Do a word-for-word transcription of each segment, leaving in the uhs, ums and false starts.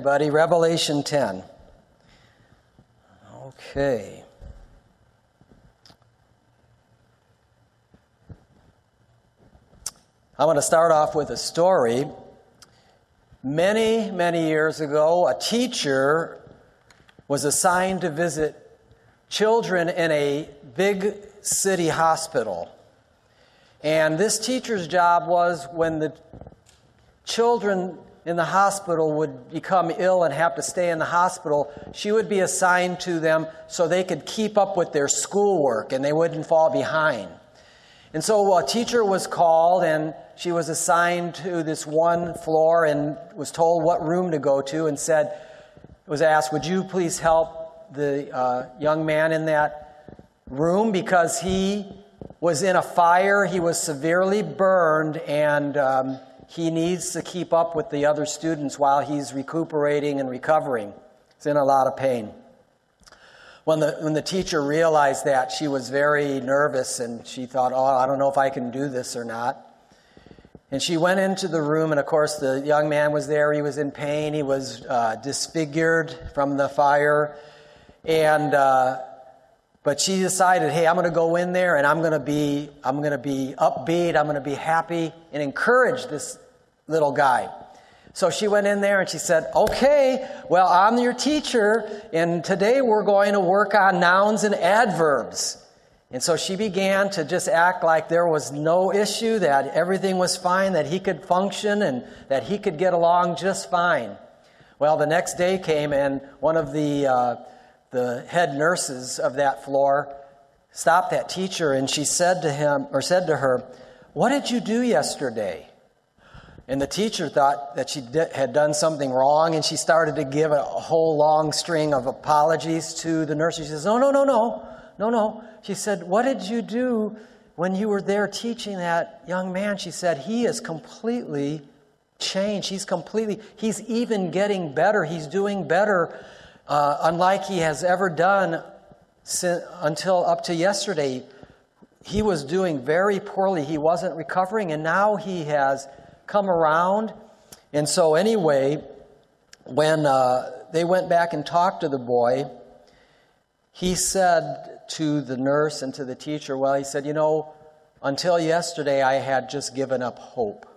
everybody. Revelation ten. Okay. I'm going to start off with a story. Many, many years ago, a teacher was assigned to visit children in a big city hospital. And this teacher's job was when the children in the hospital would become ill and have to stay in the hospital, she would be assigned to them so they could keep up with their schoolwork and they wouldn't fall behind. And so a teacher was called and she was assigned to this one floor and was told what room to go to and said, was asked, would you please help the uh, young man in that room because he was in a fire, he was severely burned, and um, he needs to keep up with the other students while he's recuperating and recovering. He's in a lot of pain. When the when the teacher realized that, she was very nervous and she thought, oh, I don't know if I can do this or not. And she went into the room, and of course the young man was there. He was in pain. He was uh, disfigured from the fire. And uh, but she decided, hey, I'm going to go in there and I'm going to be I'm going to be upbeat. I'm going to be happy and encourage this little guy. So she went in there and she said, okay, well, I'm your teacher, and today we're going to work on nouns and adverbs. And so she began to just act like there was no issue, that everything was fine, that he could function and that he could get along just fine. Well, the next day came, and one of the uh, the head nurses of that floor stopped that teacher, and she said to him, or said to her, what did you do yesterday? And the teacher thought that she did, had done something wrong, and she started to give a whole long string of apologies to the nurse. She says, no, no, no, no, no, no. She said, what did you do when you were there teaching that young man? She said, he is completely changed. He's completely, he's even getting better. He's doing better, uh, unlike he has ever done since, until up to yesterday. He was doing very poorly. He wasn't recovering, and now he has come around. And so anyway, when uh, they went back and talked to the boy, he said to the nurse and to the teacher, well, he said, you know, until yesterday I had just given up hope.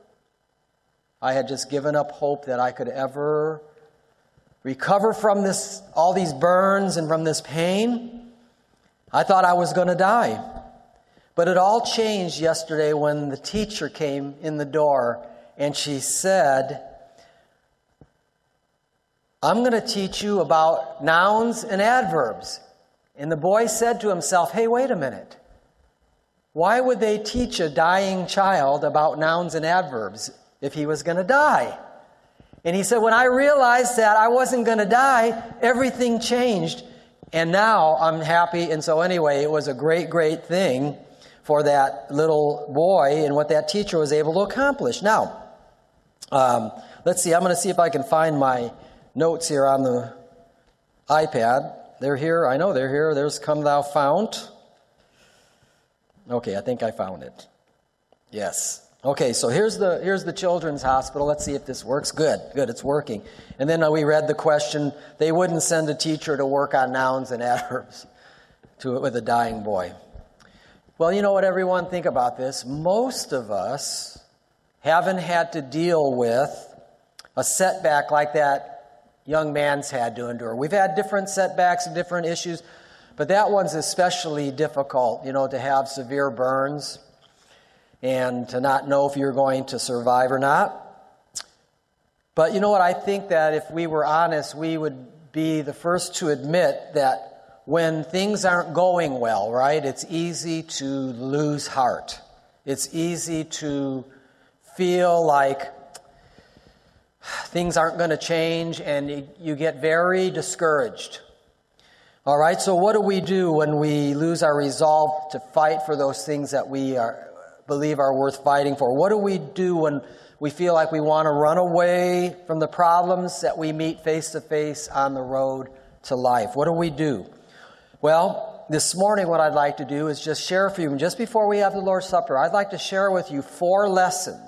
I had just given up hope that I could ever recover from this, all these burns and from this pain. I thought I was going to die. But it all changed yesterday when the teacher came in the door and she said, I'm going to teach you about nouns and adverbs. And the boy said to himself, hey, wait a minute. Why would they teach a dying child about nouns and adverbs if he was going to die? And he said, when I realized that I wasn't going to die, everything changed. And now I'm happy. And so anyway, it was a great, great thing for that little boy and what that teacher was able to accomplish. Now, um, let's see. I'm going to see if I can find my notes here on the iPad. They're here. I know they're here. There's Come Thou Fount. Okay, I think I found it. Yes. Okay, so here's the here's the children's hospital. Let's see if this works. Good, good, it's working. And then uh, we read the question, they wouldn't send a teacher to work on nouns and adverbs to it with a dying boy. Well, you know what, everyone? Think about this. Most of us haven't had to deal with a setback like that young man's had to endure. We've had different setbacks and different issues, but that one's especially difficult, you know, to have severe burns and to not know if you're going to survive or not. But you know what? I think that if we were honest, we would be the first to admit that when things aren't going well, right, it's easy to lose heart. It's easy to feel like things aren't going to change, and you get very discouraged. All right, so what do we do when we lose our resolve to fight for those things that we are, believe are worth fighting for? What do we do when we feel like we want to run away from the problems that we meet face to face on the road to life? What do we do? Well, this morning what I'd like to do is just share a few. Just before we have the Lord's Supper, I'd like to share with you four lessons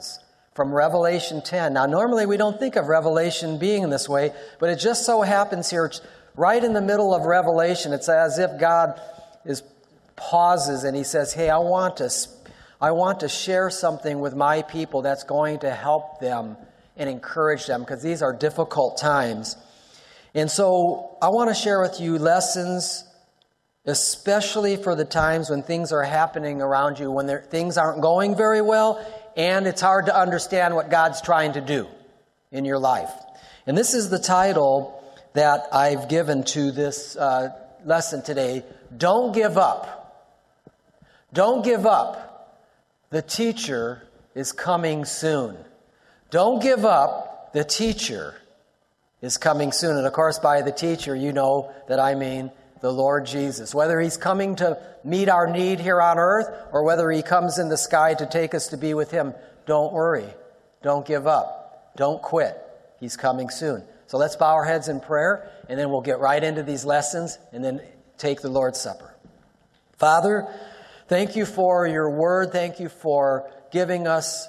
from Revelation ten. Now, normally we don't think of Revelation being this way, but it just so happens here, right in the middle of Revelation, it's as if God is pauses and he says, hey, I want to, I want to share something with my people that's going to help them and encourage them, because these are difficult times. And so I want to share with you lessons, especially for the times when things are happening around you, when there, things aren't going very well, and it's hard to understand what God's trying to do in your life. And this is the title that I've given to this uh, lesson today. Don't give up. Don't give up. The teacher is coming soon. Don't give up. The teacher is coming soon. And of course, by the teacher, you know that I mean the Lord Jesus. Whether he's coming to meet our need here on earth or whether he comes in the sky to take us to be with him, don't worry. Don't give up. Don't quit. He's coming soon. So let's bow our heads in prayer, and then we'll get right into these lessons and then take the Lord's Supper. Father, thank you for your word. Thank you for giving us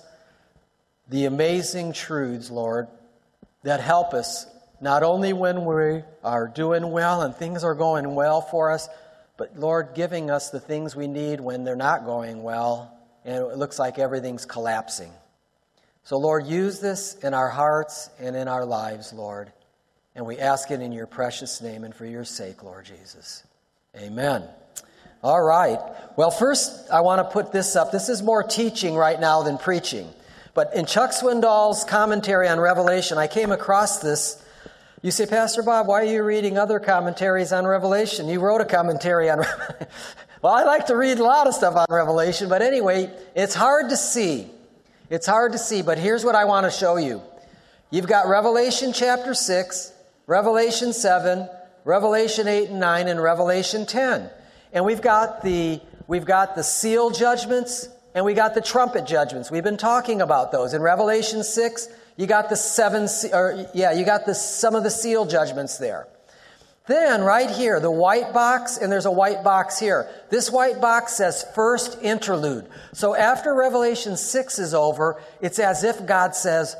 the amazing truths, Lord, that help us not only when we are doing well and things are going well for us, but, Lord, giving us the things we need when they're not going well and it looks like everything's collapsing. So, Lord, use this in our hearts and in our lives, Lord. And we ask it in your precious name and for your sake, Lord Jesus. Amen. All right. Well, first, I want to put this up. This is more teaching right now than preaching. But in Chuck Swindoll's commentary on Revelation, I came across this. You say, Pastor Bob, why are you reading other commentaries on Revelation? You wrote a commentary on Revelation. Well, I like to read a lot of stuff on Revelation, but anyway, it's hard to see. It's hard to see, but here's what I want to show you. You've got Revelation chapter six, Revelation seven, Revelation eight and nine, and Revelation ten. And we've got the we've got the seal judgments and we got the trumpet judgments. We've been talking about those. In Revelation six, you got the seven or yeah, you got the some of the seal judgments there. Then right here, the white box, and there's a white box here. This white box says first interlude. So after Revelation six is over, it's as if God says,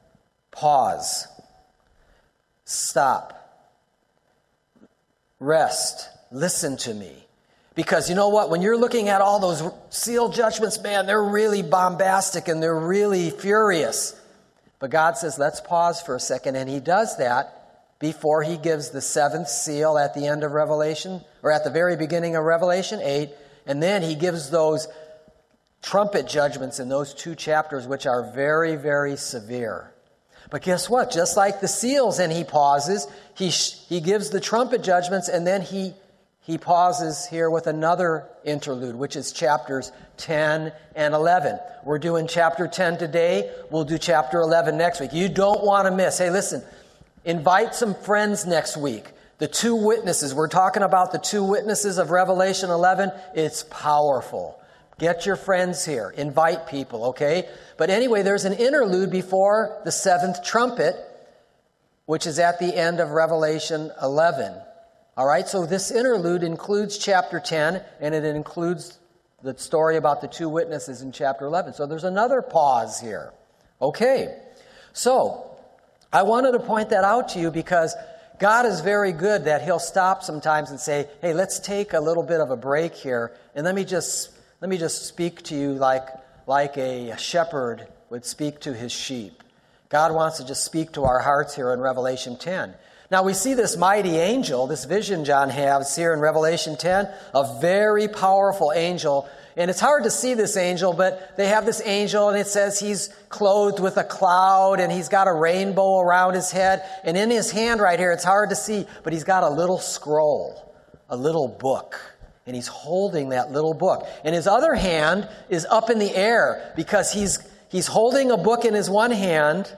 pause, stop, rest, listen to me. Because you know what? When you're looking at all those seal judgments, man, they're really bombastic and they're really furious. But God says, let's pause for a second. And he does that before he gives the seventh seal at the end of Revelation, or at the very beginning of Revelation eight. And then he gives those trumpet judgments in those two chapters, which are very, very severe. But guess what? Just like the seals, and he pauses, he he gives the trumpet judgments, and then he he pauses here with another interlude, which is chapters ten and eleven. We're doing chapter ten today. We'll do chapter eleven next week. You don't want to miss. Hey, listen, invite some friends next week. The two witnesses. We're talking about the two witnesses of Revelation eleven. It's powerful. Get your friends here. Invite people, okay? But anyway, there's an interlude before the seventh trumpet, which is at the end of Revelation eleven. All right, so this interlude includes chapter ten, and it includes the story about the two witnesses in chapter eleven. So there's another pause here. Okay, so I wanted to point that out to you because God is very good that he'll stop sometimes and say, hey, let's take a little bit of a break here, and let me just let me just speak to you like, like a shepherd would speak to his sheep. God wants to just speak to our hearts here in Revelation ten. Now we see this mighty angel, this vision John has here in Revelation ten, a very powerful angel. And it's hard to see this angel, but they have this angel and it says he's clothed with a cloud and he's got a rainbow around his head. And in his hand right here, it's hard to see, but he's got a little scroll, a little book. And he's holding that little book. And his other hand is up in the air because he's he's holding a book in his one hand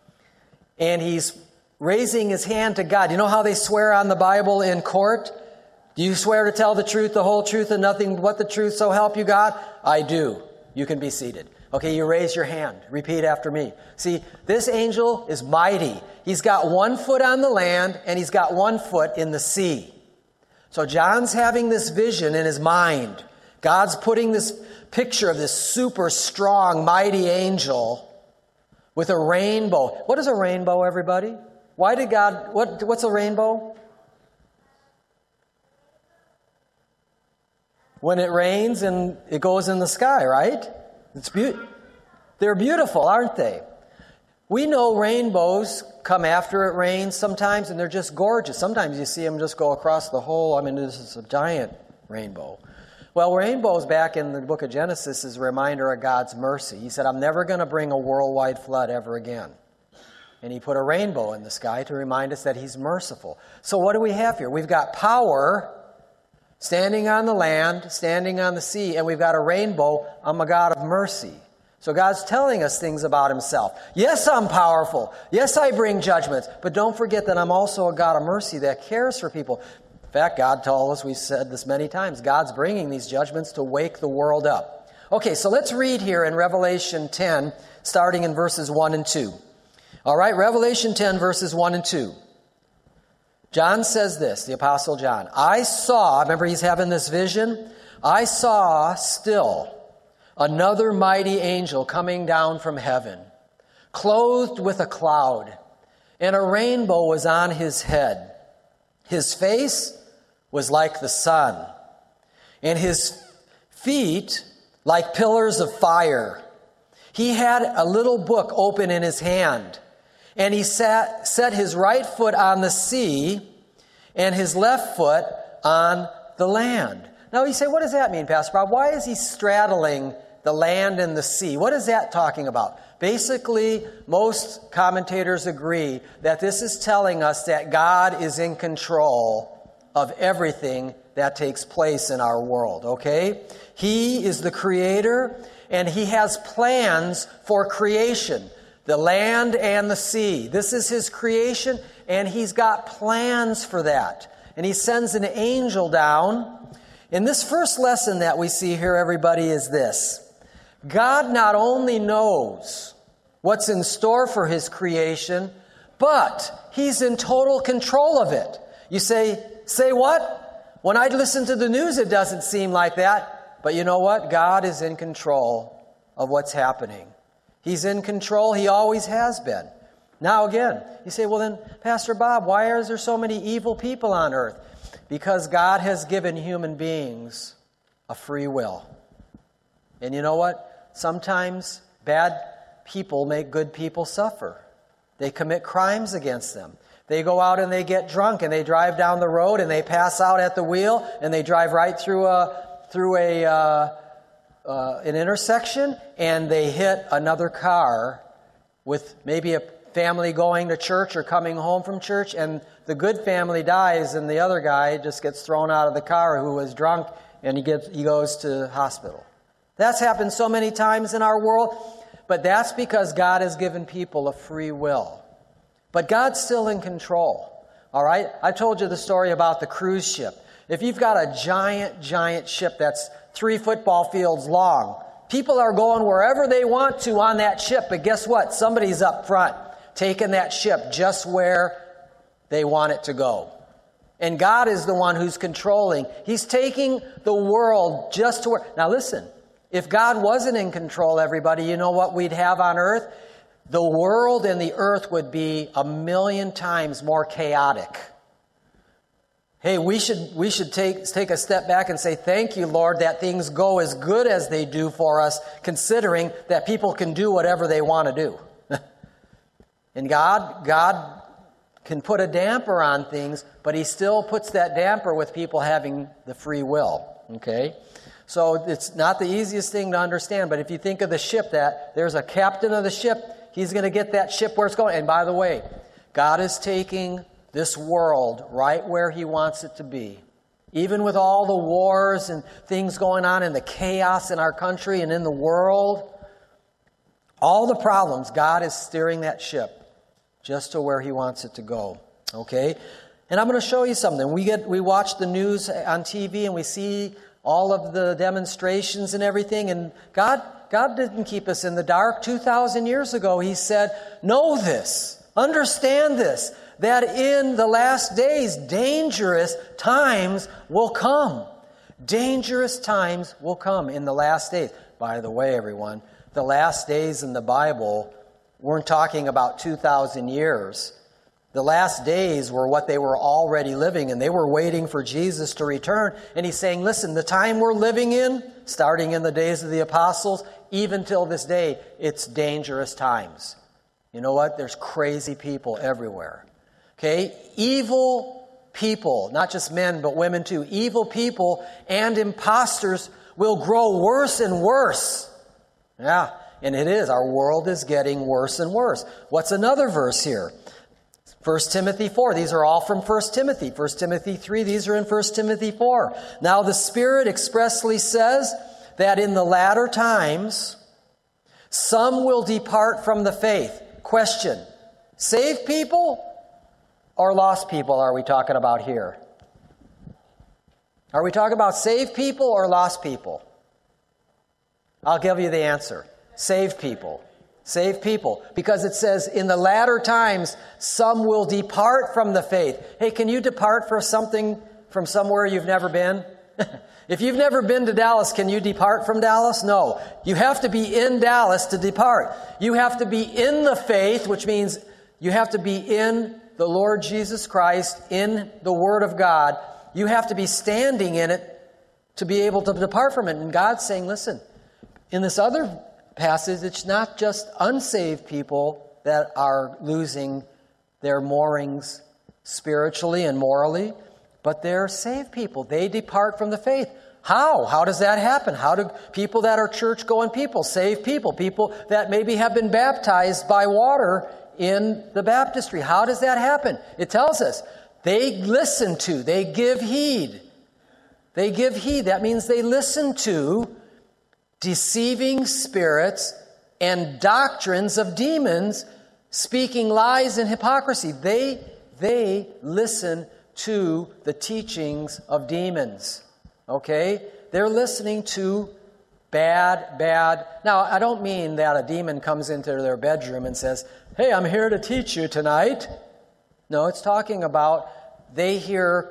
and he's raising his hand to God. You know how they swear on the Bible in court? Do you swear to tell the truth, the whole truth, and nothing but the truth, so help you God? I do. You can be seated. Okay, you raise your hand. Repeat after me. See, this angel is mighty. He's got one foot on the land and he's got one foot in the sea. So John's having this vision in his mind. God's putting this picture of this super strong, mighty angel with a rainbow. What is a rainbow, everybody? Why did God, what, what's a rainbow? When it rains and it goes in the sky, right? It's be- They're beautiful, aren't they? We know rainbows come after it rains sometimes, and they're just gorgeous. Sometimes you see them just go across the whole, I mean, this is a giant rainbow. Well, rainbows back in the book of Genesis is a reminder of God's mercy. He said, I'm never going to bring a worldwide flood ever again. And he put a rainbow in the sky to remind us that he's merciful. So what do we have here? We've got power standing on the land, standing on the sea, and we've got a rainbow. I'm a God of mercy. So God's telling us things about himself. Yes, I'm powerful. Yes, I bring judgments. But don't forget that I'm also a God of mercy that cares for people. In fact, God told us, we've said this many times, God's bringing these judgments to wake the world up. Okay, so let's read here in Revelation ten, starting in verses one and two. All right, Revelation ten, verses one and two. John says this, the Apostle John. I saw, remember he's having this vision? I saw still another mighty angel coming down from heaven, clothed with a cloud, and a rainbow was on his head. His face was like the sun, and his feet like pillars of fire. He had a little book open in his hand, and he sat, set his right foot on the sea and his left foot on the land. Now you say, what does that mean, Pastor Bob? Why is he straddling the land and the sea? What is that talking about? Basically, most commentators agree that this is telling us that God is in control of everything that takes place in our world, okay? He is the creator, and he has plans for creation, the land and the sea. This is his creation, and he's got plans for that. And he sends an angel down. And this first lesson that we see here, everybody, is this. God not only knows what's in store for his creation, but he's in total control of it. You say, say what? When I listen to the news, it doesn't seem like that. But you know what? God is in control of what's happening. He's in control. He always has been. Now again, you say, well then, Pastor Bob, why are there so many evil people on earth? Because God has given human beings a free will. And you know what? Sometimes bad people make good people suffer. They commit crimes against them. They go out and they get drunk and they drive down the road and they pass out at the wheel and they drive right through a through a uh, uh, an intersection and they hit another car with maybe a family going to church or coming home from church, and the good family dies and the other guy just gets thrown out of the car who was drunk and he gets he goes to the hospital. That's happened so many times in our world, but that's because God has given people a free will. But God's still in control. All right? I told you the story about the cruise ship. If you've got a giant, giant ship that's three football fields long, people are going wherever they want to on that ship, but guess what? Somebody's up front taking that ship just where they want it to go. And God is the one who's controlling. He's taking the world just to where... Now listen, if God wasn't in control, everybody, you know what we'd have on earth? The world and the earth would be a million times more chaotic. Hey, we should we should take take a step back and say, thank you, Lord, that things go as good as they do for us, considering that people can do whatever they want to do. And God, God can put a damper on things, but he still puts that damper with people having the free will. Okay? So it's not the easiest thing to understand, but if you think of the ship, that there's a captain of the ship, he's going to get that ship where it's going. And by the way, God is taking this world right where he wants it to be. Even with all the wars and things going on and the chaos in our country and in the world, all the problems, God is steering that ship just to where he wants it to go. Okay? And I'm going to show you something. We get we watch the news on T V and we see all of the demonstrations and everything, and God God didn't keep us in the dark. two thousand years ago, he said, know this, understand this, that in the last days, dangerous times will come. Dangerous times will come in the last days. By the way, everyone, the last days in the Bible weren't talking about two thousand years. The last days were what they were already living, and they were waiting for Jesus to return. And he's saying, listen, the time we're living in, starting in the days of the apostles, even till this day, it's dangerous times. You know what? There's crazy people everywhere. Okay? Evil people, not just men, but women too. Evil people and imposters will grow worse and worse. Yeah, and it is. Our world is getting worse and worse. What's another verse here? First Timothy four. These are all from First Timothy. First Timothy three. These are in First Timothy four. Now the Spirit expressly says that in the latter times, some will depart from the faith. Question. Saved people or lost people are we talking about here? Are we talking about saved people or lost people? I'll give you the answer. Saved people. Saved people. Because it says, in the latter times, some will depart from the faith. Hey, can you depart for something from somewhere you've never been? If you've never been to Dallas, can you depart from Dallas? No. You have to be in Dallas to depart. You have to be in the faith, which means you have to be in the Lord Jesus Christ, in the Word of God. You have to be standing in it to be able to depart from it. And God's saying, listen, in this other passage, it's not just unsaved people that are losing their moorings spiritually and morally, but they're saved people. They depart from the faith. How? How does that happen? How do people that are church-going people, saved people, people that maybe have been baptized by water in the baptistry, how does that happen? It tells us they listen to, they give heed. They give heed. That means they listen to deceiving spirits and doctrines of demons speaking lies and hypocrisy. They, they listen to the teachings of demons. Okay? They're listening to bad, bad. Now, I don't mean that a demon comes into their bedroom and says, hey, I'm here to teach you tonight. No, it's talking about they hear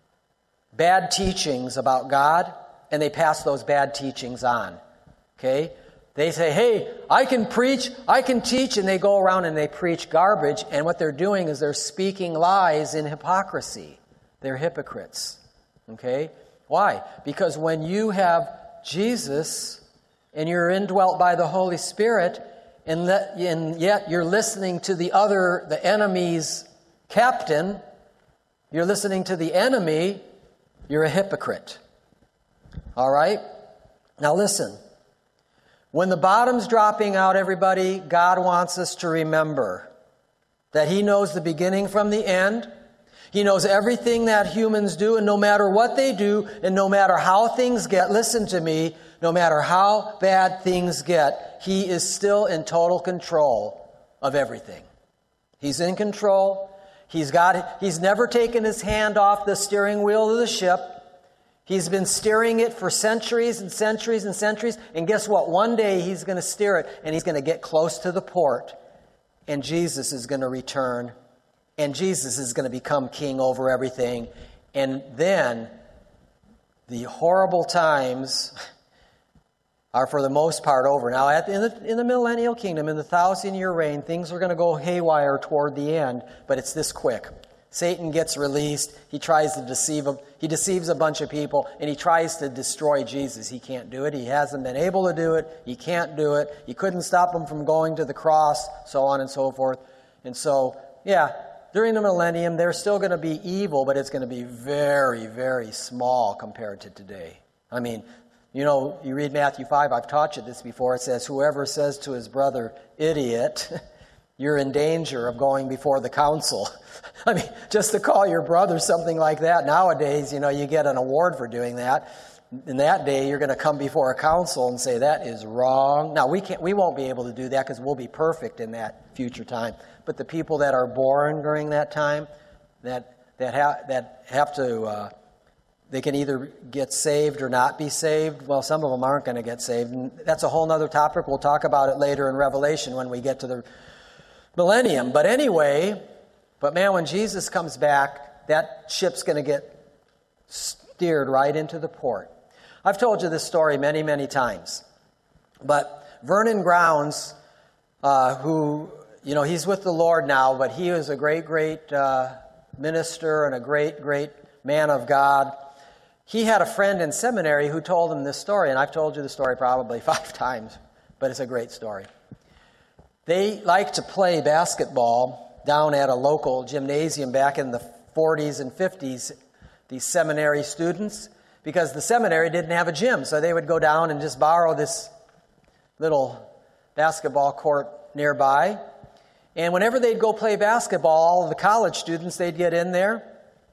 bad teachings about God and they pass those bad teachings on. Okay? They say, hey, I can preach, I can teach, and they go around and they preach garbage, and what they're doing is they're speaking lies in hypocrisy. They're hypocrites. Okay? Why? Because when you have Jesus and you're indwelt by the Holy Spirit, and, let, and yet you're listening to the other, the enemy's captain, you're listening to the enemy, you're a hypocrite. All right? Now listen. When the bottom's dropping out, everybody, God wants us to remember that He knows the beginning from the end. He knows everything that humans do, and no matter what they do, and no matter how things get, listen to me, no matter how bad things get, He is still in total control of everything. He's in control. He's got, He's never taken His hand off the steering wheel of the ship. He's been steering it for centuries and centuries and centuries. And guess what? One day He's going to steer it and He's going to get close to the port. And Jesus is going to return. And Jesus is going to become king over everything. And then the horrible times are for the most part over. Now, at the, in, the, in the millennial kingdom, in the thousand-year reign, things are going to go haywire toward the end. But it's this quick. Satan gets released. He tries to deceive them. He deceives a bunch of people, and he tries to destroy Jesus. He can't do it. He hasn't been able to do it. He can't do it. He couldn't stop him from going to the cross, so on and so forth. And so, yeah, during the millennium, they're still going to be evil, but it's going to be very, very small compared to today. I mean, you know, you read Matthew five. I've taught you this before. It says, whoever says to his brother, idiot, you're in danger of going before the council. I mean, just to call your brother something like that, nowadays, you know, you get an award for doing that. In that day, you're going to come before a council and say, that is wrong. Now, we can't, we won't be able to do that because we'll be perfect in that future time. But the people that are born during that time, that that, ha- that have to, uh, they can either get saved or not be saved. Well, some of them aren't going to get saved. And that's a whole other topic. We'll talk about it later in Revelation when we get to the millennium. But anyway, but man, when Jesus comes back, that ship's going to get steered right into the port. I've told you this story many, many times. But Vernon Grounds uh, who, you know, he's with the Lord now, but he was a great, great uh, minister and a great, great man of God. He had a friend in seminary who told him this story, and I've told you the story probably five times, but it's a great story. They liked to play basketball down at a local gymnasium back in the forties and fifties, these seminary students, because the seminary didn't have a gym, so they would go down and just borrow this little basketball court nearby. And whenever they'd go play basketball, all of the college students, they'd get in there,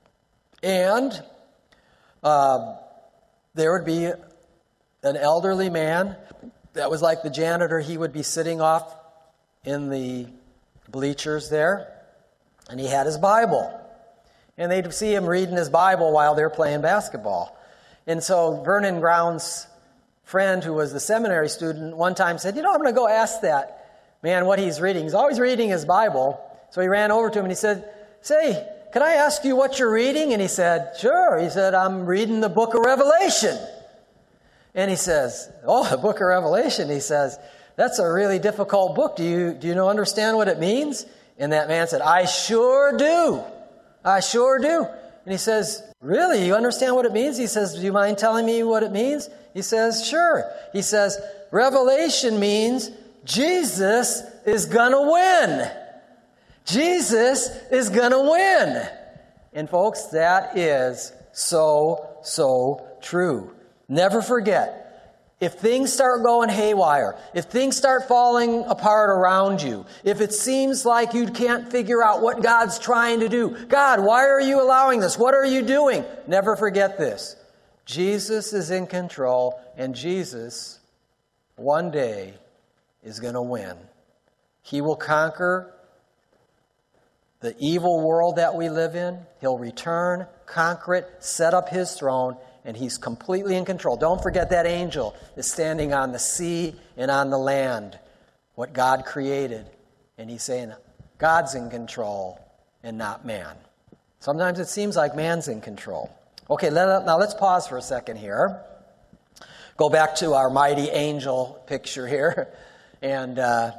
and uh, there would be an elderly man that was like the janitor. He would be sitting off in the bleachers there, and he had his Bible. And they'd see him reading his Bible while they're playing basketball. And so Vernon Brown's friend, who was the seminary student, one time said, you know, I'm going to go ask that man what he's reading. He's always reading his Bible. So he ran over to him and he said, say, can I ask you what you're reading? And he said, sure. He said, I'm reading the book of Revelation. And he says, oh, the book of Revelation. He says, that's a really difficult book. Do you, do you know, understand what it means? And that man said, I sure do. I sure do. And he says, really? You understand what it means? He says, do you mind telling me what it means? He says, sure. He says, Revelation means Jesus is going to win. Jesus is going to win. And folks, that is so, so true. Never forget. If things start going haywire, if things start falling apart around you, if it seems like you can't figure out what God's trying to do, God, why are you allowing this? What are you doing? Never forget this. Jesus is in control, and Jesus, one day, is going to win. He will conquer the evil world that we live in. He'll return, conquer it, set up His throne, and He's completely in control. Don't forget that angel is standing on the sea and on the land, what God created. And He's saying, God's in control and not man. Sometimes it seems like man's in control. Okay, let, now let's pause for a second here. Go back to our mighty angel picture here. And uh,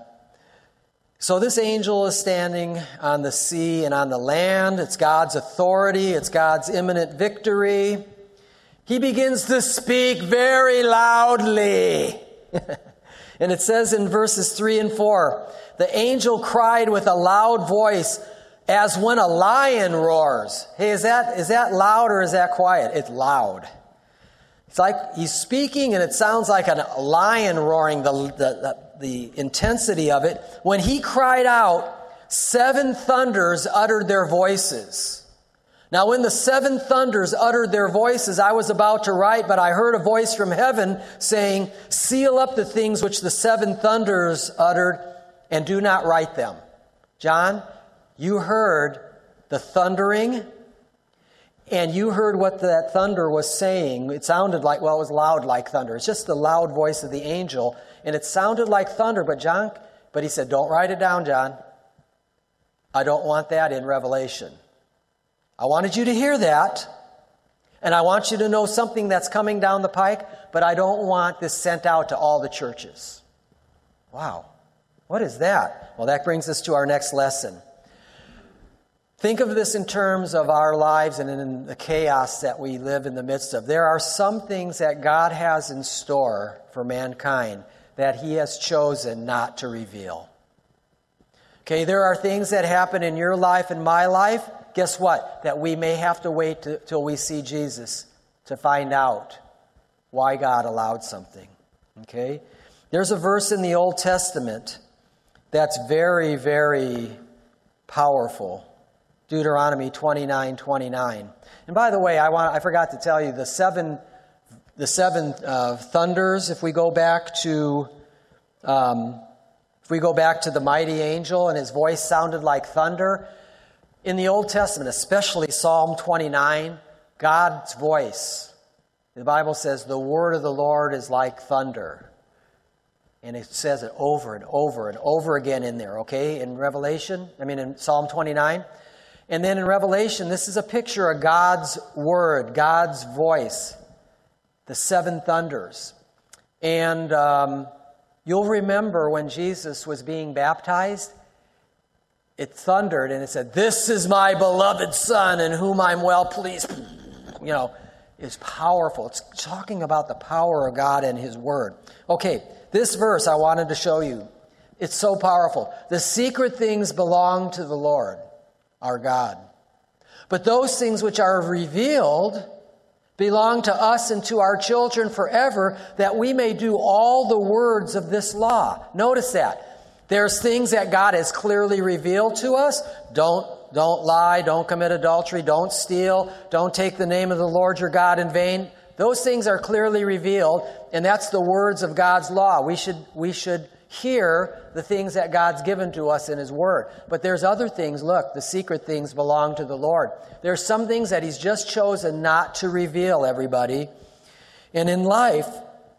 so this angel is standing on the sea and on the land. It's God's authority. It's God's imminent victory. He begins to speak very loudly. And it says in verses three and four, the angel cried with a loud voice as when a lion roars. Hey, is that is that loud or is that quiet? It's loud. It's like he's speaking and it sounds like a lion roaring, the, the, the, the intensity of it. When he cried out, seven thunders uttered their voices. Now, when the seven thunders uttered their voices, I was about to write, but I heard a voice from heaven saying, seal up the things which the seven thunders uttered, and do not write them. John, you heard the thundering, and you heard what that thunder was saying. It sounded like, well, it was loud like thunder. It's just the loud voice of the angel, and it sounded like thunder, but John, but he said, don't write it down, John. I don't want that in Revelation. I wanted you to hear that, and I want you to know something that's coming down the pike, but I don't want this sent out to all the churches. Wow. What is that? Well, that brings us to our next lesson. Think of this in terms of our lives and in the chaos that we live in the midst of. There are some things that God has in store for mankind that He has chosen not to reveal. Okay, there are things that happen in your life and my life. Guess what? That we may have to wait to, till we see Jesus to find out why God allowed something. Okay? There's a verse in the Old Testament that's very, very powerful. Deuteronomy twenty-nine twenty-nine. And by the way, I want I forgot to tell you the seven the seven uh, thunders. If we go back to um, if we go back to the mighty angel and his voice sounded like thunder. In the Old Testament, especially Psalm twenty-nine, God's voice, the Bible says, the word of the Lord is like thunder. And it says it over and over and over again in there, okay? In Revelation, I mean in Psalm twenty-nine. And then in Revelation, this is a picture of God's word, God's voice, the seven thunders. And um, You'll remember when Jesus was being baptized, it thundered and it said, "This is my beloved Son in whom I'm well pleased." You know, it's powerful. It's talking about the power of God and His Word. Okay, this verse I wanted to show you. It's so powerful. The secret things belong to the Lord, our God. But those things which are revealed belong to us and to our children forever, that we may do all the words of this law. Notice that. There's things that God has clearly revealed to us. Don't, don't lie, don't commit adultery, don't steal, don't take the name of the Lord your God in vain. Those things are clearly revealed, and that's the words of God's law. We should, we should hear the things that God's given to us in His Word. But there's other things. Look, the secret things belong to the Lord. There's some things that He's just chosen not to reveal, everybody. And in life,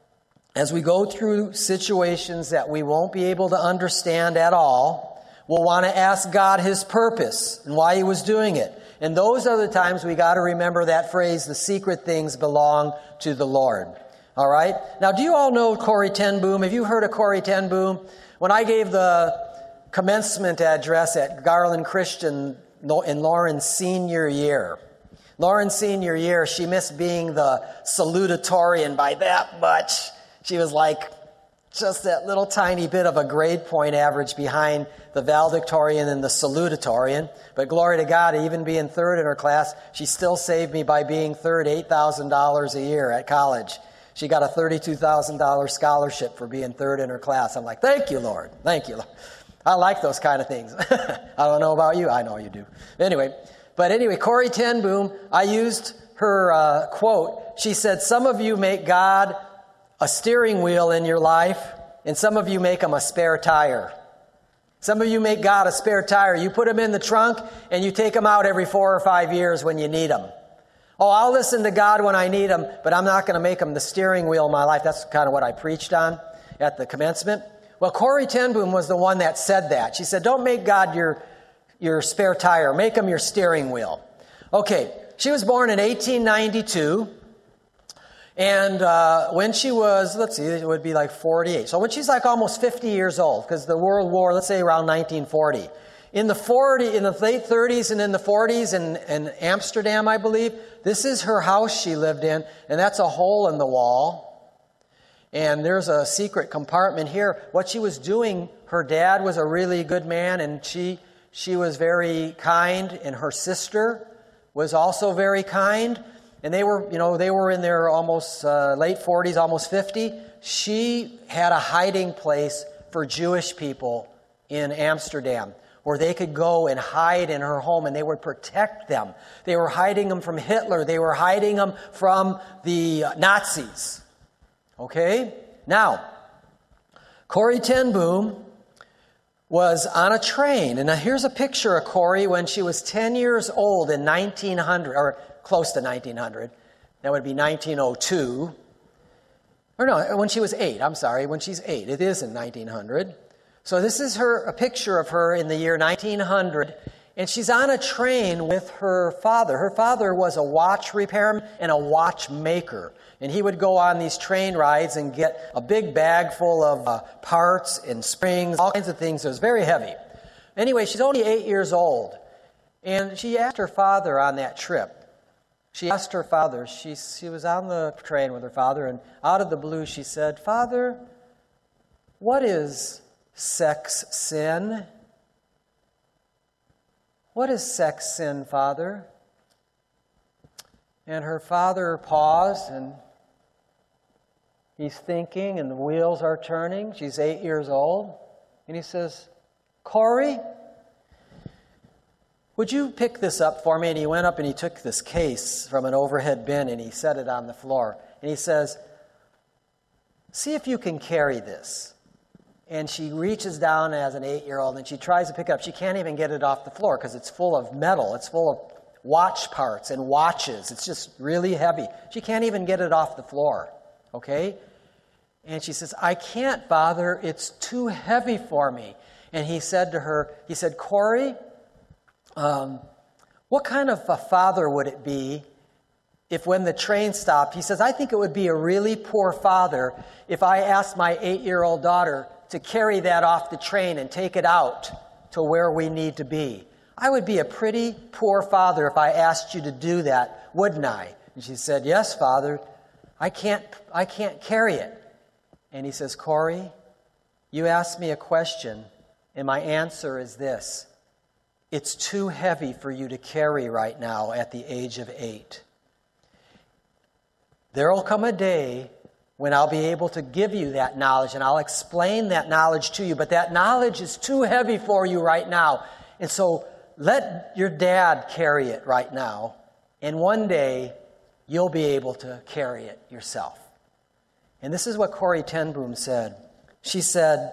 as we go through situations that we won't be able to understand at all, we'll want to ask God His purpose and why He was doing it. And those are the times we got to remember that phrase, the secret things belong to the Lord. All right? Now, do you all know Corrie ten Boom? Have you heard of Corrie ten Boom? When I gave the commencement address at Garland Christian in Lauren's senior year, Lauren's senior year, she missed being the salutatorian by that much. She was like just that little tiny bit of a grade point average behind the valedictorian and the salutatorian. But glory to God, even being third in her class, she still saved me by being third eight thousand dollars a year at college. She got a thirty-two thousand dollars scholarship for being third in her class. I'm like, thank you, Lord. Thank you, Lord. I like those kind of things. I don't know about you. I know you do. Anyway, but anyway, Corrie ten Boom, I used her uh, quote. She said, "Some of you make God a steering wheel in your life, and some of you make Him a spare tire. Some of you make God a spare tire. You put Him in the trunk, and you take Him out every four or five years when you need Him. Oh, I'll listen to God when I need Him, but I'm not going to make Him the steering wheel of my life." That's kind of what I preached on at the commencement. Well, Corrie ten Boom was the one that said that. She said, don't make God your, your spare tire. Make Him your steering wheel. Okay, she was born in eighteen ninety-two. And uh, when she was, let's see, it would be like forty-eight. So when she's like almost fifty years old, because the World War, let's say around nineteen forty. In the forty, in the late thirties and in the forties in, in Amsterdam, I believe, this is her house she lived in, and that's a hole in the wall. And there's a secret compartment here. What she was doing, her dad was a really good man, and she she was very kind, and her sister was also very kind. And they were, you know, they were in their almost uh, late forties, almost fifty. She had a hiding place for Jewish people in Amsterdam, where they could go and hide in her home, and they would protect them. They were hiding them from Hitler. They were hiding them from the Nazis. Okay? Now, Corrie ten Boom was on a train. And now here's a picture of Corrie when she was ten years old in nineteen hundred, or close to nineteen hundred. That would be nineteen oh two. Or no, when she was eight. I'm sorry, when she's eight. It is in nineteen hundred. So this is her a picture of her in the year nineteen hundred, and she's on a train with her father. Her father was a watch repairman and a watchmaker, and he would go on these train rides and get a big bag full of uh, parts and springs, all kinds of things. It was very heavy. Anyway, she's only eight years old, and she asked her father on that trip. She asked her father, she, she was on the train with her father, and out of the blue she said, "Father, what is sex sin? What is sex sin, Father?" And her father paused, and he's thinking, and the wheels are turning. She's eight years old. And he says, "Corrie, would you pick this up for me?" And he went up and he took this case from an overhead bin and he set it on the floor. And he says, "See if you can carry this." And she reaches down as an eight-year-old and she tries to pick it up. She can't even get it off the floor because it's full of metal. It's full of watch parts and watches. It's just really heavy. She can't even get it off the floor. Okay? And she says, "I can't, Father. It's too heavy for me." And he said to her, he said, "Corrie, um, what kind of a father would it be if when the train stopped, he says, I think it would be a really poor father if I asked my eight-year-old daughter to carry that off the train and take it out to where we need to be. I would be a pretty poor father if I asked you to do that, wouldn't I? And she said, yes, Father, I can't, I can't carry it. And he says, Corey, you asked me a question, and my answer is this. It's too heavy for you to carry right now at the age of eight. There will come a day when I'll be able to give you that knowledge, and I'll explain that knowledge to you, but that knowledge is too heavy for you right now. And so let your dad carry it right now, and one day you'll be able to carry it yourself. And this is what Corrie ten Boom said. She said,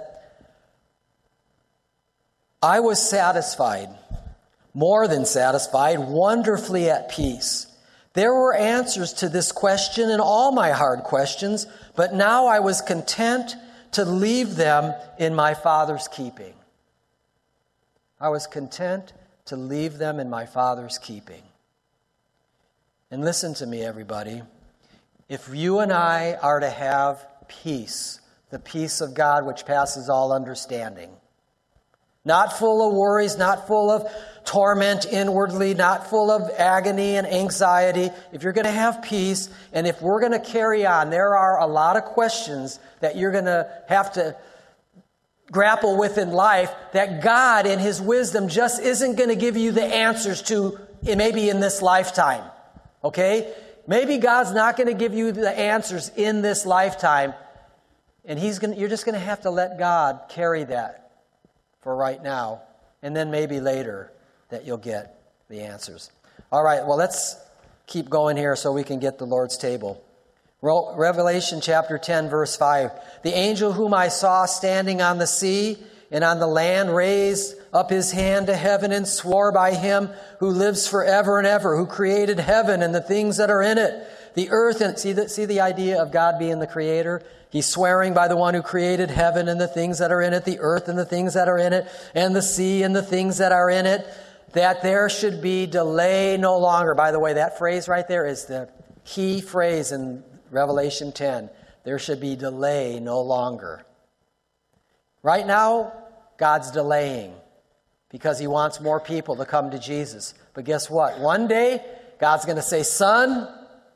I was satisfied, more than satisfied, wonderfully at peace. There were answers to this question and all my hard questions, but now I was content to leave them in my Father's keeping. I was content to leave them in my Father's keeping. And listen to me, everybody. If you and I are to have peace, the peace of God which passes all understanding, not full of worries, not full of torment inwardly, not full of agony and anxiety. If you're going to have peace, and if we're going to carry on, there are a lot of questions that you're going to have to grapple with in life that God in His wisdom just isn't going to give you the answers to maybe in this lifetime. Okay? Maybe God's not going to give you the answers in this lifetime, and He's going to, you're just going to have to let God carry that for right now, and then maybe later that you'll get the answers. All right, well, let's keep going here so we can get the Lord's table. Revelation chapter ten, verse five. The angel whom I saw standing on the sea and on the land raised up his hand to heaven and swore by Him who lives forever and ever, who created heaven and the things that are in it, the earth and... See the, see the idea of God being the creator? He's swearing by the one who created heaven and the things that are in it, the earth and the things that are in it, and the sea and the things that are in it, that there should be delay no longer. By the way, that phrase right there is the key phrase in Revelation ten. There should be delay no longer. Right now, God's delaying because He wants more people to come to Jesus. But guess what? One day, God's going to say, son,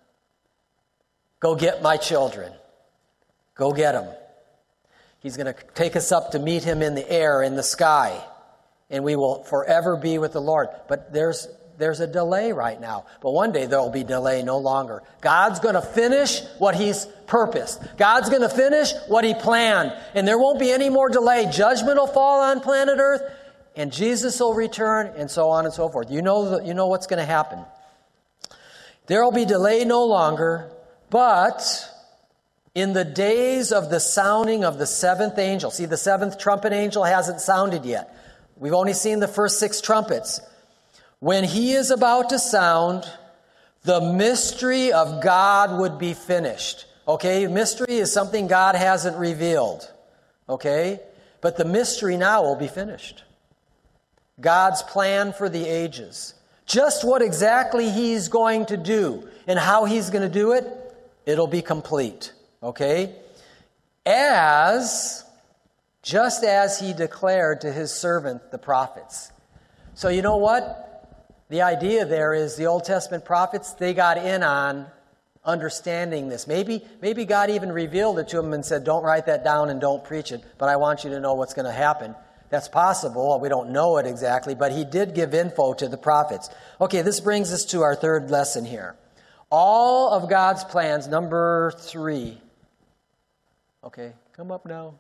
go get my children. Go get them. He's going to take us up to meet Him in the air, in the sky, and we will forever be with the Lord. But there's there's a delay right now. But one day there will be delay no longer. God's going to finish what He's purposed. God's going to finish what He planned. And there won't be any more delay. Judgment will fall on planet Earth, and Jesus will return, and so on and so forth. You know, the, you know what's going to happen. There will be delay no longer, but in the days of the sounding of the seventh angel, see, the seventh trumpet angel hasn't sounded yet. We've only seen the first six trumpets. When he is about to sound, the mystery of God would be finished. Okay, mystery is something God hasn't revealed. Okay, but the mystery now will be finished. God's plan for the ages. Just what exactly He's going to do and how He's going to do it, it'll be complete. Okay? As, just as He declared to His servant, the prophets. So you know what? The idea there is the Old Testament prophets, they got in on understanding this. Maybe, maybe God even revealed it to them and said, don't write that down and don't preach it, but I want you to know what's going to happen. That's possible. We don't know it exactly, but He did give info to the prophets. Okay, this brings us to our third lesson here. All of God's plans, number three. Okay, come up now.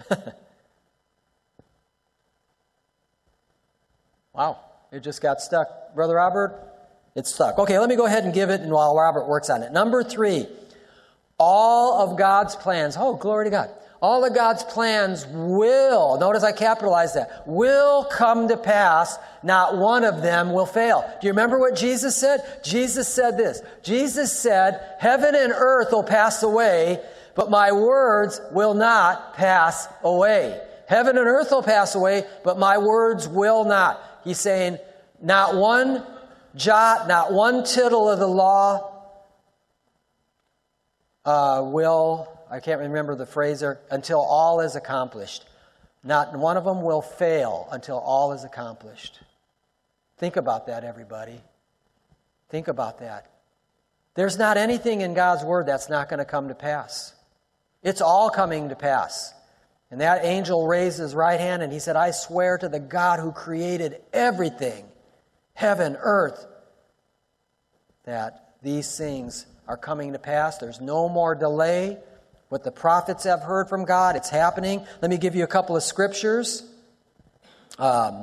Wow, it just got stuck. Brother Robert, it's stuck. Okay, let me go ahead and give it and while Robert works on it. Number three, all of God's plans. Oh, glory to God. All of God's plans will, notice I capitalized that, will come to pass. Not one of them will fail. Do you remember what Jesus said? Jesus said this. Jesus said, heaven and earth will pass away, but my words will not pass away. Heaven and earth will pass away, but my words will not. He's saying, not one jot, not one tittle of the law uh, will, I can't remember the phrase there, until all is accomplished. Not one of them will fail until all is accomplished. Think about that, everybody. Think about that. There's not anything in God's Word that's not going to come to pass. It's all coming to pass. And that angel raised his right hand and he said, I swear to the God who created everything, heaven, earth, that these things are coming to pass. There's no more delay. What the prophets have heard from God, it's happening. Let me give you a couple of scriptures. Um,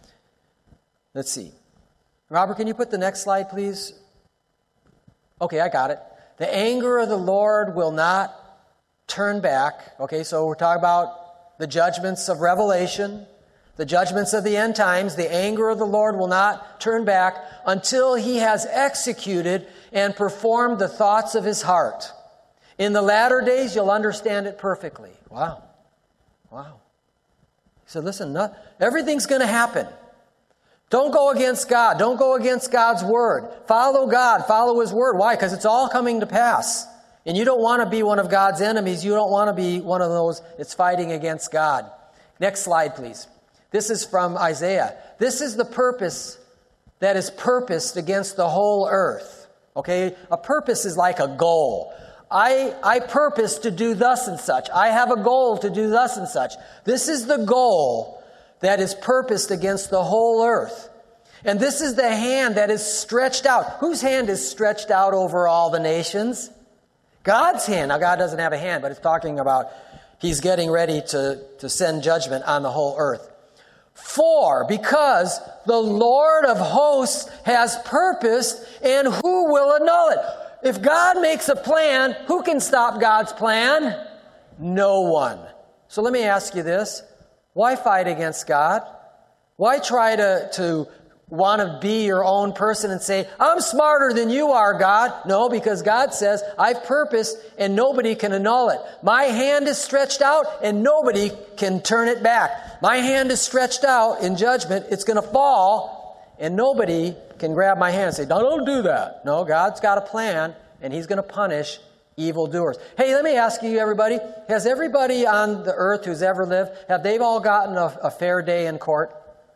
let's see. Robert, can you put the next slide, please? Okay, I got it. The anger of the Lord will not turn back. Okay, so we're talking about the judgments of Revelation, the judgments of the end times. The anger of the Lord will not turn back until he has executed and performed the thoughts of his heart. In the latter days, you'll understand it perfectly. Wow. Wow. He said, listen, not, everything's going to happen. Don't go against God. Don't go against God's Word. Follow God. Follow His Word. Why? Because it's all coming to pass. And you don't want to be one of God's enemies. You don't want to be one of those that's fighting against God. Next slide, please. This is from Isaiah. This is the purpose that is purposed against the whole earth. Okay? A purpose is like a goal. I, I purpose to do thus and such. I have a goal to do thus and such. This is the goal that is purposed against the whole earth. And this is the hand that is stretched out. Whose hand is stretched out over all the nations? God's hand. Now, God doesn't have a hand, but it's talking about He's getting ready to, to send judgment on the whole earth. For, because the Lord of hosts has purposed, and who will annul it? If God makes a plan, who can stop God's plan? No one. So let me ask you this. Why fight against God? Why try to, to want to be your own person and say, I'm smarter than you are, God? No, because God says, I've purposed and nobody can annul it. My hand is stretched out and nobody can turn it back. My hand is stretched out in judgment. It's going to fall and nobody can grab my hand and say, no, don't do that. No, God's got a plan and He's going to punish evildoers. Hey, let me ask you, everybody, has everybody on the earth who's ever lived, have they all gotten a, a fair day in court?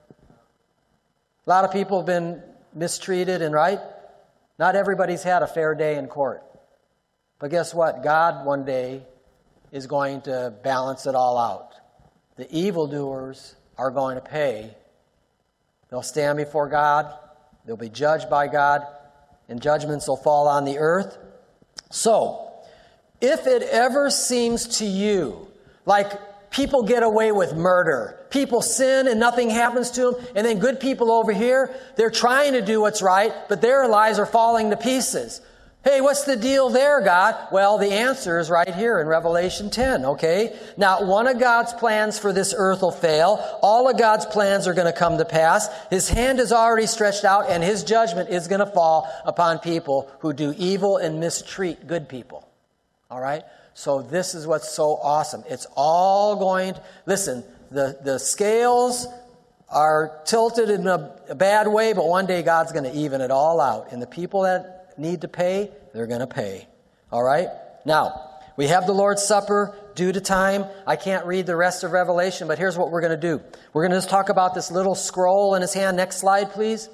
A lot of people have been mistreated, and right? Not everybody's had a fair day in court. But guess what? God one day is going to balance it all out. The evildoers are going to pay. They'll stand before God. They'll be judged by God. And judgments will fall on the earth. So, if it ever seems to you like people get away with murder, people sin and nothing happens to them, and then good people over here, they're trying to do what's right, but their lives are falling to pieces. Hey, what's the deal there, God? Well, the answer is right here in Revelation ten, okay? Not one of God's plans for this earth will fail. All of God's plans are going to come to pass. His hand is already stretched out, and His judgment is going to fall upon people who do evil and mistreat good people. All right? So this is what's so awesome. It's all going to, listen, the, the scales are tilted in a, a bad way, but one day God's going to even it all out. And the people that need to pay, they're going to pay. All right? Now, we have the Lord's Supper due to time. I can't read the rest of Revelation, but here's what we're going to do. We're going to just talk about this little scroll in his hand. Next slide, please.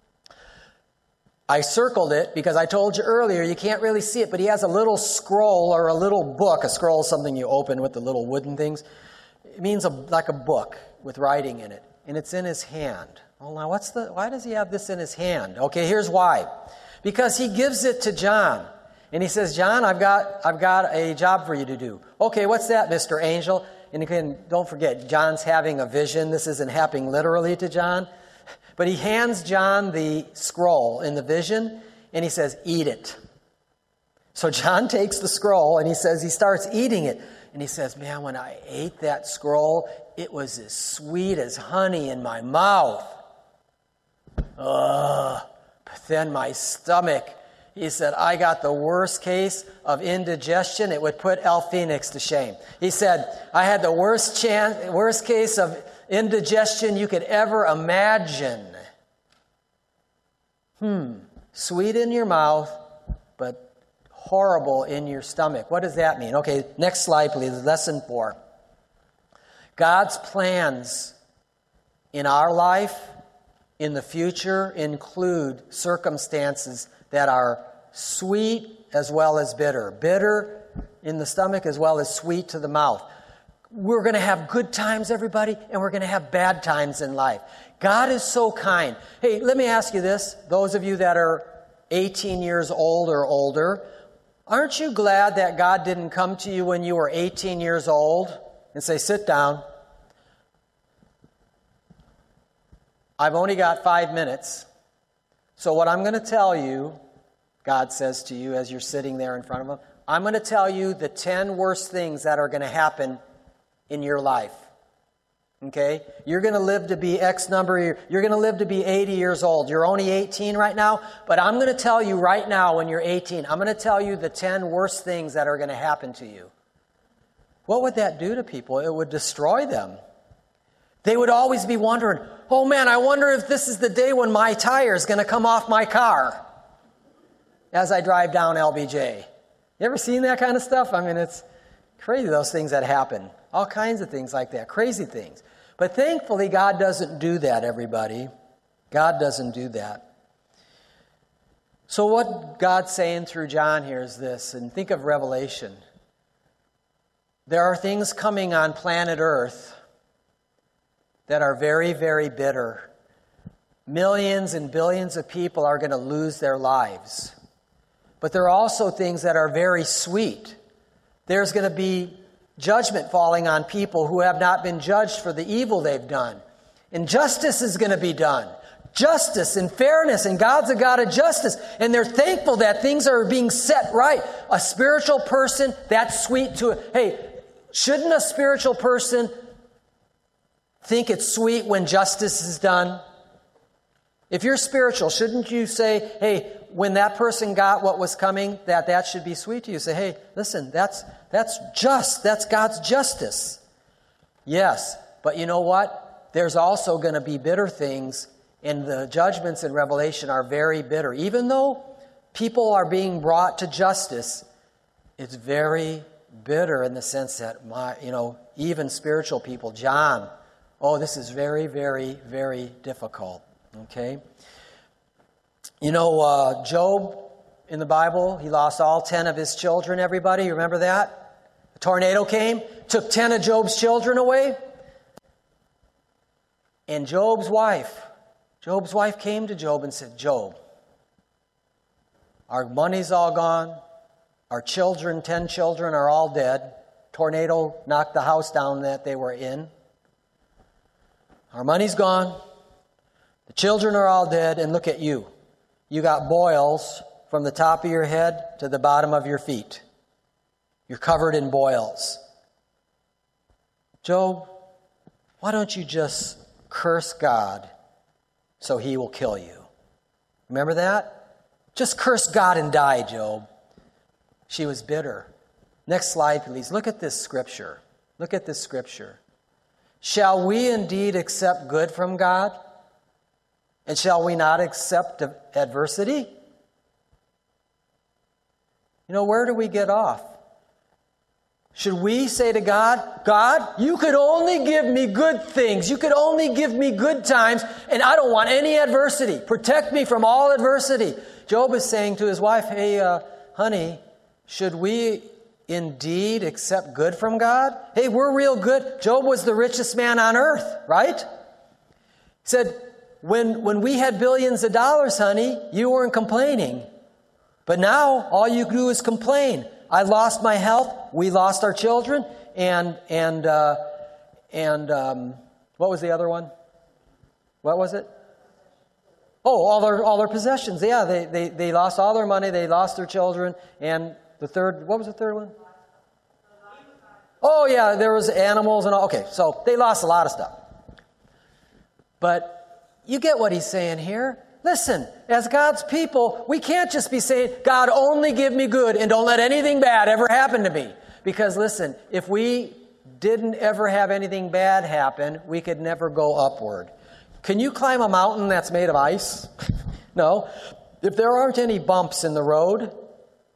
I circled it because I told you earlier you can't really see it, but he has a little scroll or a little book. A scroll is something you open with the little wooden things. It means a, like a book with writing in it, and it's in his hand. Well, now, what's the? Why does he have this in his hand? Okay, here's why. Because he gives it to John. And he says, John, I've got I've got a job for you to do. Okay, what's that, Mister Angel? And again, don't forget, John's having a vision. This isn't happening literally to John. But he hands John the scroll in the vision, and he says, eat it. So John takes the scroll, and he says, he starts eating it. And he says, man, when I ate that scroll, it was as sweet as honey in my mouth. Ugh. But then my stomach, he said, I got the worst case of indigestion. It would put Al Phoenix to shame. He said, I had the worst chance, worst case of indigestion you could ever imagine. Hmm. Sweet in your mouth, but horrible in your stomach. What does that mean? Okay, next slide, please. Lesson four. God's plans in our life, in the future, include circumstances that are sweet as well as bitter. Bitter in the stomach as well as sweet to the mouth. We're going to have good times, everybody, and we're going to have bad times in life. God is so kind. Hey, let me ask you this. Those of you that are eighteen years old or older, aren't you glad that God didn't come to you when you were eighteen years old and say, sit down? I've only got five minutes. So what I'm going to tell you, God says to you as you're sitting there in front of Him, I'm going to tell you the ten worst things that are going to happen in your life. Okay? You're going to live to be X number of years. You're going to live to be eighty years old. You're only eighteen right now, but I'm going to tell you right now when you're eighteen, I'm going to tell you the ten worst things that are going to happen to you. What would that do to people? It would destroy them. They would always be wondering, oh man, I wonder if this is the day when my tire is going to come off my car as I drive down L B J. You ever seen that kind of stuff? I mean, it's crazy, those things that happen. All kinds of things like that, crazy things. But thankfully, God doesn't do that, everybody. God doesn't do that. So what God's saying through John here is this, and think of Revelation. There are things coming on planet Earth that are very, very bitter. Millions and billions of people are going to lose their lives. But there are also things that are very sweet. There's going to be judgment falling on people who have not been judged for the evil they've done. And justice is going to be done. Justice and fairness, and God's a God of justice. And they're thankful that things are being set right. A spiritual person, that's sweet to it. Hey, shouldn't a spiritual person think it's sweet when justice is done? If you're spiritual, shouldn't you say, hey, when that person got what was coming, that that should be sweet to you? Say, hey, listen, that's that's just. That's God's justice. Yes, but you know what? There's also going to be bitter things, and the judgments in Revelation are very bitter. Even though people are being brought to justice, it's very bitter in the sense that, my, you know, even spiritual people, John, oh, this is very, very, very difficult. Okay? You know, uh, Job in the Bible, he lost all ten of his children, everybody. You remember that? A tornado came, took ten of Job's children away. And Job's wife, Job's wife came to Job and said, Job, our money's all gone. Our children, ten children, are all dead. Tornado knocked the house down that they were in. Our money's gone. The children are all dead, and look at you. You got boils from the top of your head to the bottom of your feet. You're covered in boils. Job, why don't you just curse God so He will kill you? Remember that? Just curse God and die, Job. She was bitter. Next slide, please. Look at this scripture. Look at this scripture. Shall we indeed accept good from God? And shall we not accept adversity? You know, where do we get off? Should we say to God, God, you could only give me good things. You could only give me good times, and I don't want any adversity. Protect me from all adversity. Job is saying to his wife, hey, uh, honey, should we indeed accept good from God? Hey, we're real good. Job was the richest man on earth, right? He said, When when we had billions of dollars, honey, you weren't complaining. But now, all you do is complain. I lost my health. We lost our children. And, and, uh, and um, what was the other one? What was it? Oh, all their, all their possessions. Yeah, they, they, they lost all their money. They lost their children. And the third, what was the third one? Oh, yeah, there was animals and all. Okay, so they lost a lot of stuff. But you get what he's saying here. Listen, as God's people, we can't just be saying, God, only give me good and don't let anything bad ever happen to me. Because listen, if we didn't ever have anything bad happen, we could never go upward. Can you climb a mountain that's made of ice? No. If there aren't any bumps in the road,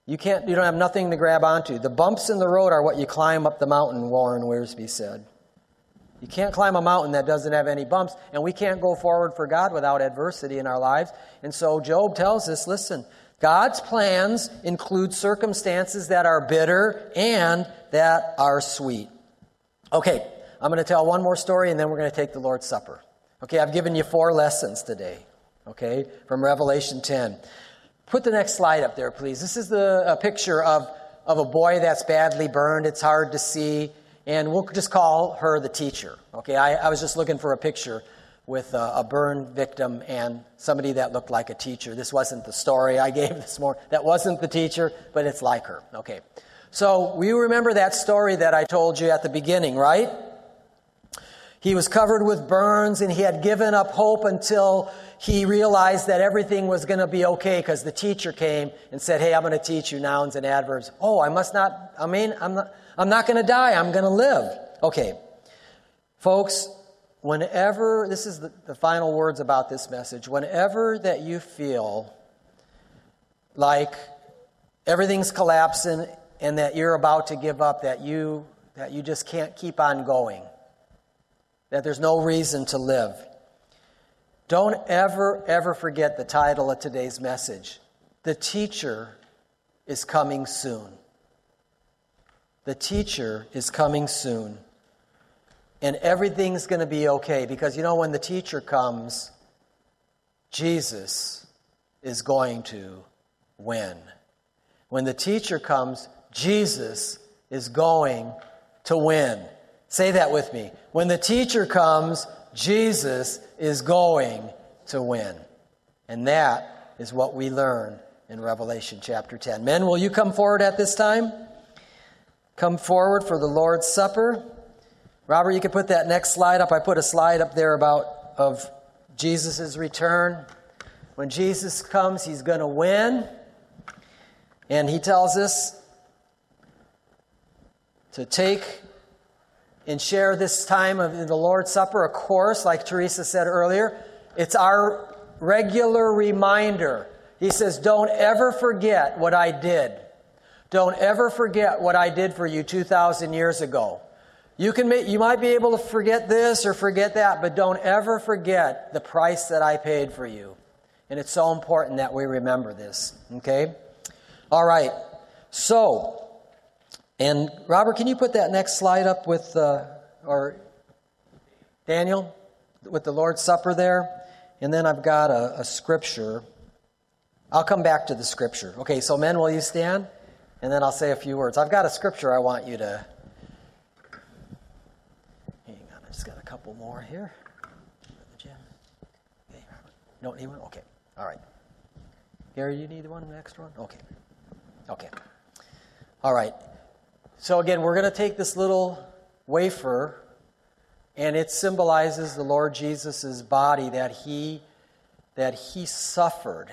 You can't, you don't have nothing to grab onto. The bumps in the road are what you climb up the mountain, Warren Wiersbe said. You can't climb a mountain that doesn't have any bumps, and we can't go forward for God without adversity in our lives. And so Job tells us, listen, God's plans include circumstances that are bitter and that are sweet. Okay, I'm going to tell one more story, and then we're going to take the Lord's Supper. Okay, I've given you four lessons today, okay, from Revelation ten. Put the next slide up there, please. This is the a picture of, of a boy that's badly burned. It's hard to see. And we'll just call her the teacher. Okay, I, I was just looking for a picture with a, a burn victim and somebody that looked like a teacher. This wasn't the story I gave this morning. That wasn't the teacher, but it's like her. Okay, so you remember that story that I told you at the beginning, right? He was covered with burns and he had given up hope until he realized that everything was going to be okay because the teacher came and said, hey, I'm going to teach you nouns and adverbs. Oh, I must not, I mean, I'm not... I'm not going to die. I'm going to live. Okay. Folks, whenever, this is the, the final words about this message, whenever that you feel like everything's collapsing and that you're about to give up, that you, that you just can't keep on going, that there's no reason to live, don't ever, ever forget the title of today's message. The teacher is coming soon. The teacher is coming soon. And everything's going to be okay. Because, you know, when the teacher comes, Jesus is going to win. When the teacher comes, Jesus is going to win. Say that with me. When the teacher comes, Jesus is going to win. And that is what we learn in Revelation chapter ten. Men, will you come forward at this time? Come forward for the Lord's Supper. Robert, you can put that next slide up. I put a slide up there about of Jesus' return. When Jesus comes, he's going to win. And he tells us to take and share this time of the Lord's Supper. Of course, like Teresa said earlier, it's our regular reminder. He says, don't ever forget what I did. Don't ever forget what I did for you two thousand years ago. You can make, you might be able to forget this or forget that, but don't ever forget the price that I paid for you. And it's so important that we remember this. Okay? All right. So, and Robert, can you put that next slide up with, uh, or Daniel, with the Lord's Supper there? And then I've got a, a scripture. I'll come back to the scripture. Okay, so men, will you stand? And then I'll say a few words. I've got a scripture I want you to... Hang on, I just got a couple more here. Jim. Okay. Don't need one? Okay. All right. Gary, you need one, the extra one? Okay. Okay. All right. So again, we're going to take this little wafer, and it symbolizes the Lord Jesus' body that he, that he suffered.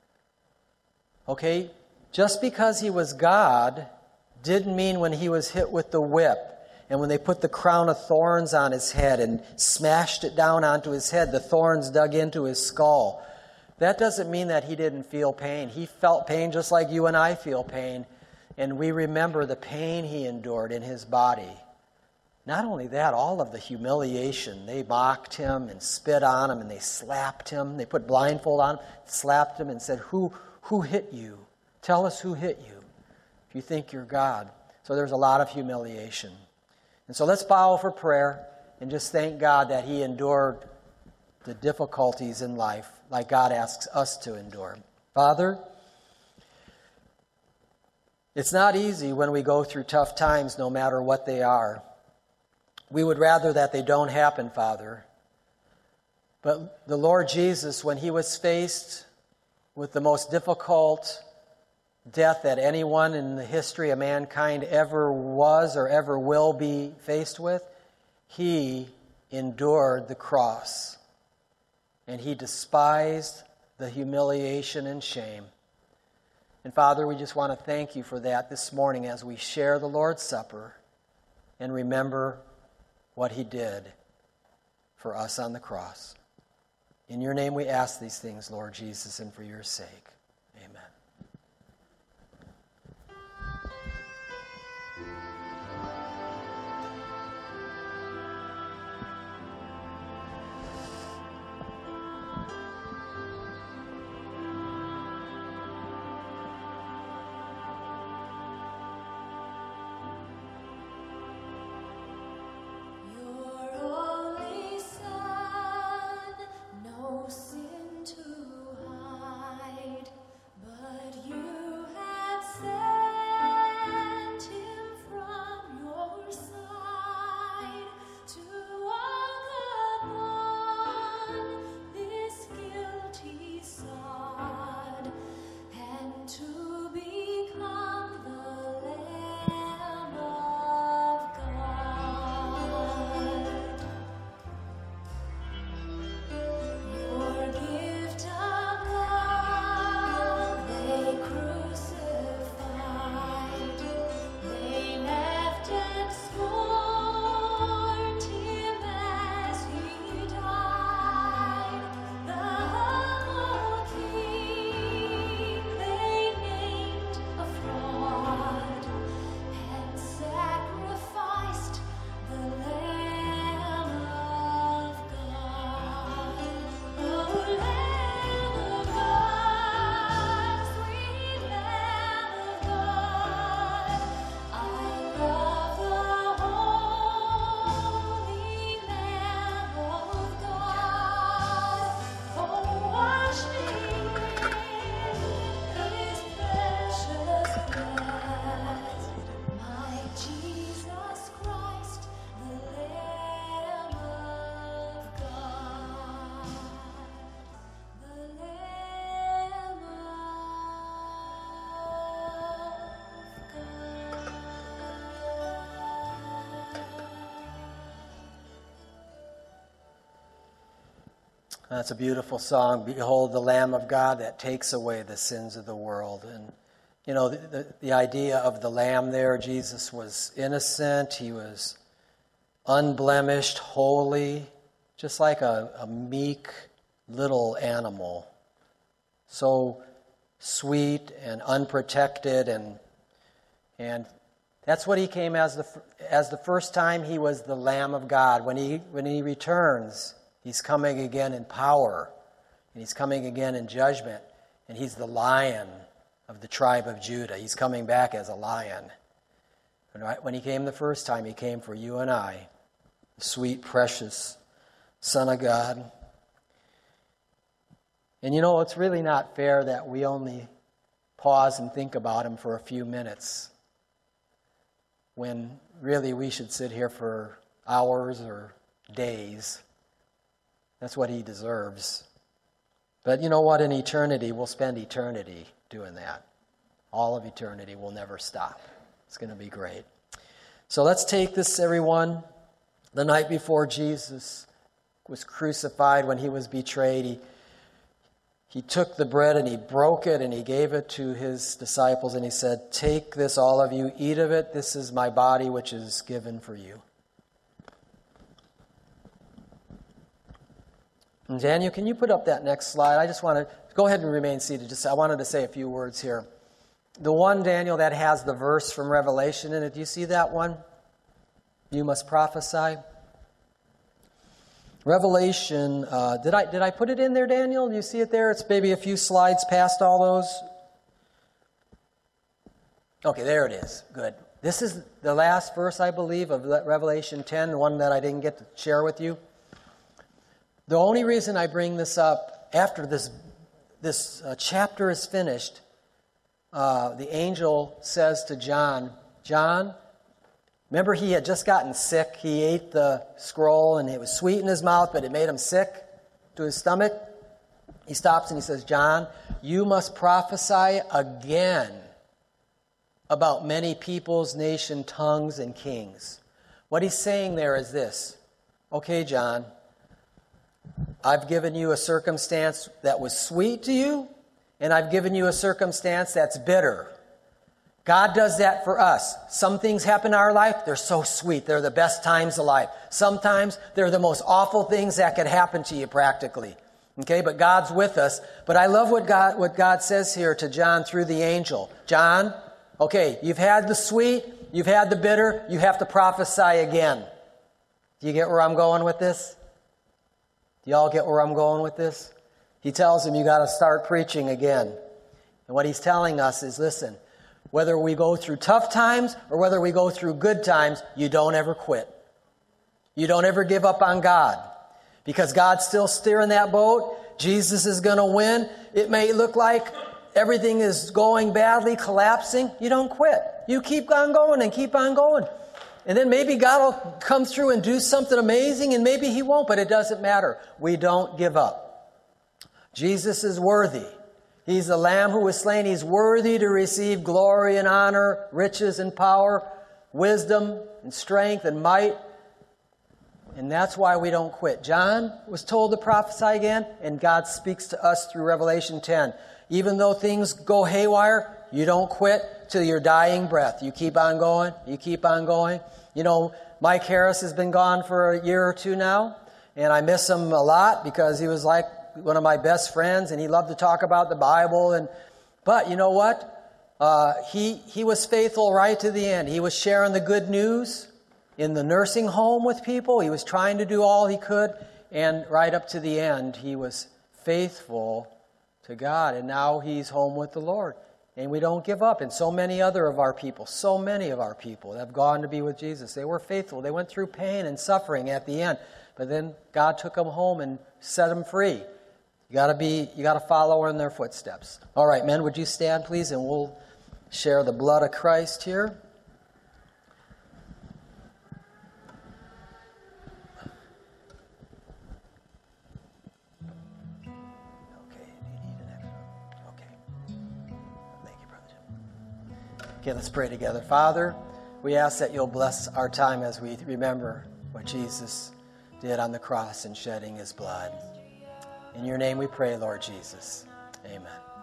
Okay? Just because he was God didn't mean when he was hit with the whip and when they put the crown of thorns on his head and smashed it down onto his head, the thorns dug into his skull. That doesn't mean that he didn't feel pain. He felt pain just like you and I feel pain. And we remember the pain he endured in his body. Not only that, all of the humiliation. They mocked him and spit on him and they slapped him. They put blindfold on him, slapped him and said, Who, who hit you? Tell us who hit you if you think you're God. So there's a lot of humiliation. And so let's bow for prayer and just thank God that he endured the difficulties in life like God asks us to endure. Father, it's not easy when we go through tough times, no matter what they are. We would rather that they don't happen, Father. But the Lord Jesus, when he was faced with the most difficult death that anyone in the history of mankind ever was or ever will be faced with, he endured the cross. And he despised the humiliation and shame. And Father, we just want to thank you for that this morning as we share the Lord's Supper and remember what he did for us on the cross. In your name we ask these things, Lord Jesus, and for your sake. Amen. That's a beautiful song. Behold the Lamb of God that takes away the sins of the world. And, you know, the, the, the idea of the Lamb there, Jesus was innocent. He was unblemished, holy, just like a, a meek little animal. So sweet and unprotected. And, and that's what he came as the, as the first time. He was the Lamb of God. When he, when he returns, he's coming again in power, and he's coming again in judgment, and he's the Lion of the tribe of Judah. He's coming back as a lion. And right when he came the first time, he came for you and I, the sweet, precious Son of God. And you know, it's really not fair that we only pause and think about him for a few minutes, when really we should sit here for hours or days. That's what he deserves. But you know what? In eternity, we'll spend eternity doing that. All of eternity will never stop. It's going to be great. So let's take this, everyone. The night before Jesus was crucified, when he was betrayed, he, he took the bread and he broke it and he gave it to his disciples and he said, "Take this, all of you, eat of it. This is my body which is given for you." And Daniel, can you put up that next slide? I just want to, go ahead and remain seated. Just I wanted to say a few words here. The one, Daniel, that has the verse from Revelation in it, do you see that one? You must prophesy. Revelation, uh, did I did I put it in there, Daniel? Do you see it there? It's maybe a few slides past all those. Okay, there it is. Good. This is the last verse, I believe, of Revelation ten, the one that I didn't get to share with you. The only reason I bring this up, after this this uh, chapter is finished, uh, the angel says to John, John, remember he had just gotten sick. He ate the scroll and it was sweet in his mouth, but it made him sick to his stomach. He stops and he says, John, you must prophesy again about many peoples, nation, tongues, and kings. What he's saying there is this. Okay, John, I've given you a circumstance that was sweet to you, and I've given you a circumstance that's bitter. God does that for us. Some things happen in our life, they're so sweet. They're the best times of life. Sometimes they're the most awful things that could happen to you practically. Okay, but God's with us. But I love what God, what God says here to John through the angel. John, okay, you've had the sweet, you've had the bitter, you have to prophesy again. Do you get where I'm going with this? Do y'all get where I'm going with this? He tells him you got to start preaching again. And what he's telling us is, listen, whether we go through tough times or whether we go through good times, you don't ever quit. You don't ever give up on God. Because God's still steering that boat. Jesus is going to win. It may look like everything is going badly, collapsing. You don't quit. You keep on going and keep on going. And then maybe God will come through and do something amazing, and maybe he won't, but it doesn't matter. We don't give up. Jesus is worthy. He's the Lamb who was slain. He's worthy to receive glory and honor, riches and power, wisdom and strength and might. And that's why we don't quit. John was told to prophesy again, and God speaks to us through Revelation ten. Even though things go haywire, you don't quit till your dying breath. You keep on going. You keep on going. You know, Mike Harris has been gone for a year or two now, and I miss him a lot because he was like one of my best friends, and he loved to talk about the Bible. And but you know what? Uh, he he was faithful right to the end. He was sharing the good news in the nursing home with people. He was trying to do all he could, and right up to the end, he was faithful to God. And now he's home with the Lord. And we don't give up. And so many other of our people, so many of our people that have gone to be with Jesus, they were faithful. They went through pain and suffering at the end. But then God took them home and set them free. You got to be, you got to follow in their footsteps. All right, men, would you stand, please, and we'll share the blood of Christ here. Okay, let's pray together. Father, we ask that you'll bless our time as we remember what Jesus did on the cross in shedding his blood. In your name we pray, Lord Jesus. Amen.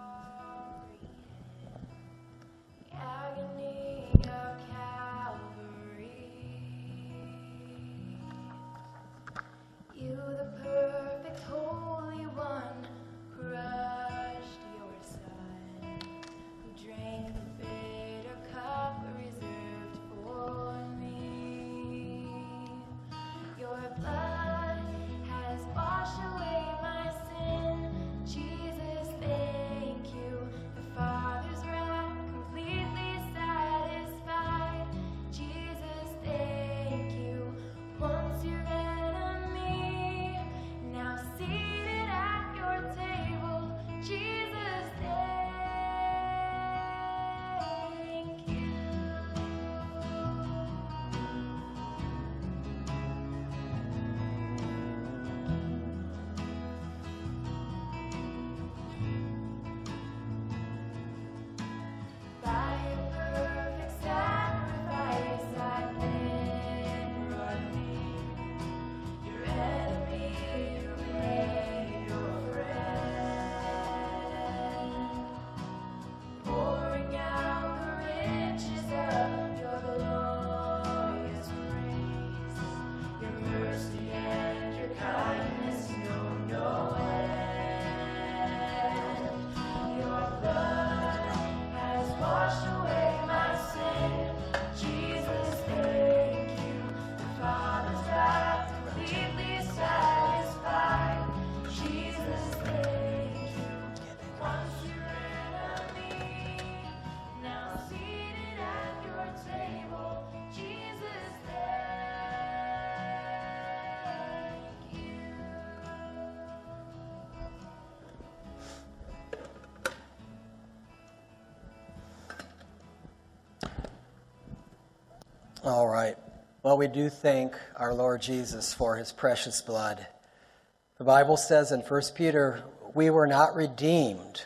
All right. Well, we do thank our Lord Jesus for his precious blood. The Bible says in First Peter, we were not redeemed.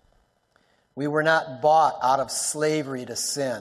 We were not bought out of slavery to sin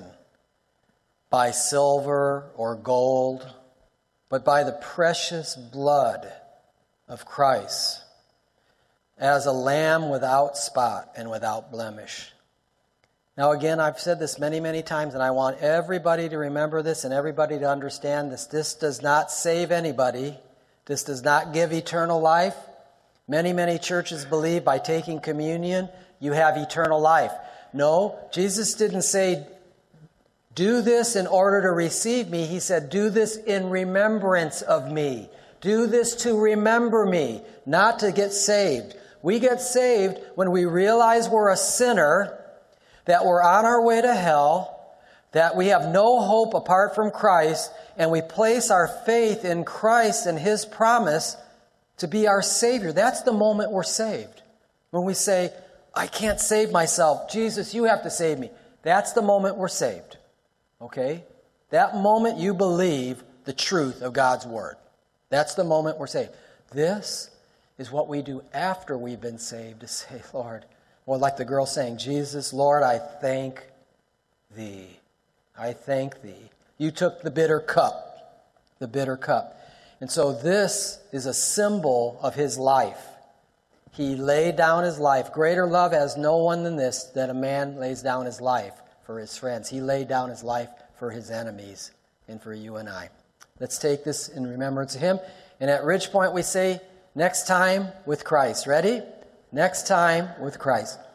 by silver or gold, but by the precious blood of Christ, as a lamb without spot and without blemish. Now, again, I've said this many, many times, and I want everybody to remember this and everybody to understand this. This does not save anybody. This does not give eternal life. Many, many churches believe by taking communion, you have eternal life. No, Jesus didn't say, do this in order to receive me. He said, do this in remembrance of me. Do this to remember me, not to get saved. We get saved when we realize we're a sinner, that we're on our way to hell, that we have no hope apart from Christ, and we place our faith in Christ and his promise to be our Savior. That's the moment we're saved. When we say, I can't save myself. Jesus, you have to save me. That's the moment we're saved. Okay? That moment you believe the truth of God's Word. That's the moment we're saved. This is what we do after we've been saved, to say, Lord, Or like the girl saying, Jesus, Lord, I thank thee. I thank thee. You took the bitter cup, the bitter cup. And so this is a symbol of his life. He laid down his life. Greater love has no one than this, that a man lays down his life for his friends. He laid down his life for his enemies and for you and I. Let's take this in remembrance of him. And at Ridge Point we say, next time with Christ. Ready? Next time with Christ.